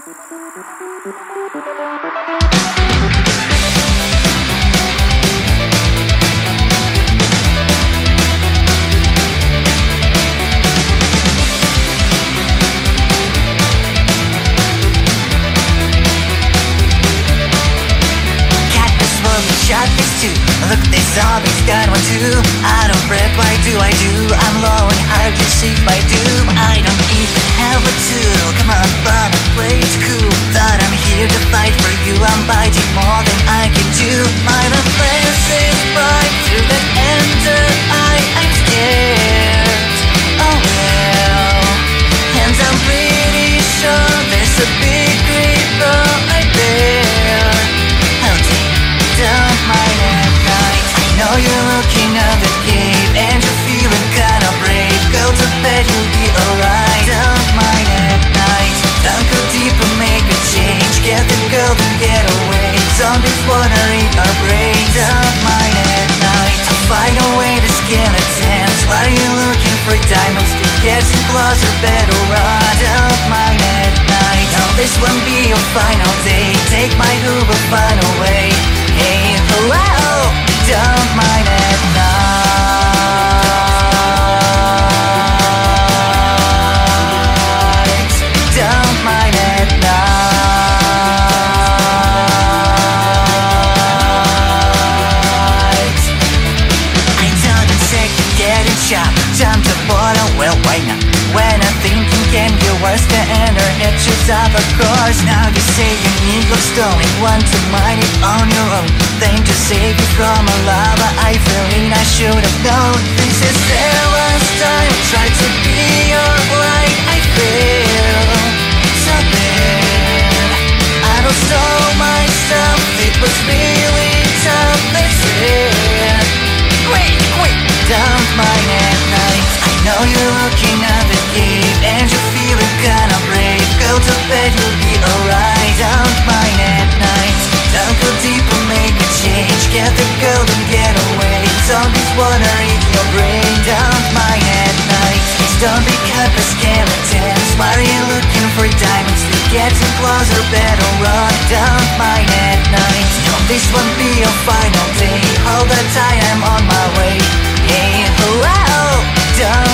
Shot this too. Look, they saw this got one too. I don't break, why do I do? I'm low and hard to see by doom. I don't even have a tool. Come on, but I play it cool. Thought I'm here to fight for you. I'm biting more than I can do. My defense is bright through the enter. I'm scared. Oh well. And I'm pretty sure there's a big creeper right there. Don't mind at night. I know you're looking at the cave and you're feeling kinda brave. Go to bed, you'll be alright. Don't mind at night. Don't go deep and make a change. Get the girl and get away. Zombies wanna eat our brains. Don't mind at night. I'll find a way to skeletons. Why are you looking for diamonds? To get some closer, better run. Don't mind at night. Now this won't be your final day. Take my Uber, find a way. Hey, hello, don't mind at night. Don't mind at night. I don't expect to get it shot. Time to bottle, well, why not? When I'm thinking can get worse, the enter edges of a course. Now you say you need love stolen, want to mind it on your own. Thing to save you from a lava, I feel I should have known. This is the last time I tried to be your light. I feel so bad. I don't know myself, it was really tough. That's it. Wait, don't mind at night. I know you're looking at the cave and you're feeling kinda brave. Go to bed, you'll be alright. Don't mind at night. Don't go deep and make a change. Get the girl and get away. Zombies wanna eat your brain. Don't mind at night. Please don't be cut by skeletons. Why are you looking for diamonds? To get some closer, better run. Don't mind at night. No, this won't be your final day. Hold on tight, I'm on my way. Hey, hello, don't